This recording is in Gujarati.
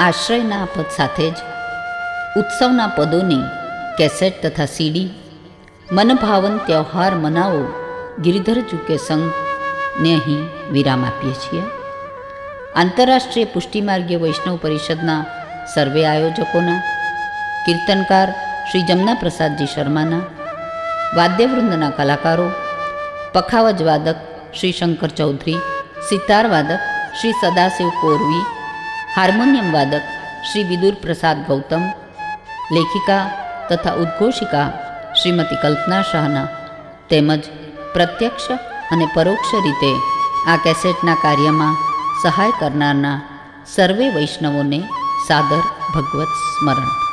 આશ્રયના પદ સાથે જ ઉત્સવના પદોની કેસેટ તથા સીડી, મનભાવન તહેવાર મનાવો ગિરિધર ઝુકે સંઘને અહીં વિરામ આપીએ છીએ. આંતરરાષ્ટ્રીય પુષ્ટિમાર્ગીય વૈષ્ણવ પરિષદના સર્વે આયોજકોના, કીર્તનકાર શ્રી જમના પ્રસાદજી શર્માના, વાદ્યવૃંદના કલાકારો, પખાવજ વાદક શ્રી શંકર ચૌધરી, સિતાર વાદક શ્રી સદાશિવ કોરવી, હાર્મોનિયમ વાદક શ્રી વિદુર પ્રસાદ ગૌતમ, લેખિકા તથા ઉદ્ઘોષિકા શ્રીમતી કલ્પના શાહના તેમજ પ્રત્યક્ષ અને પરોક્ષ રીતે આ કેસેટના કાર્યમાં સહાય કરનારના સર્વે વૈષ્ણવોને સાદર ભગવત સ્મરણ.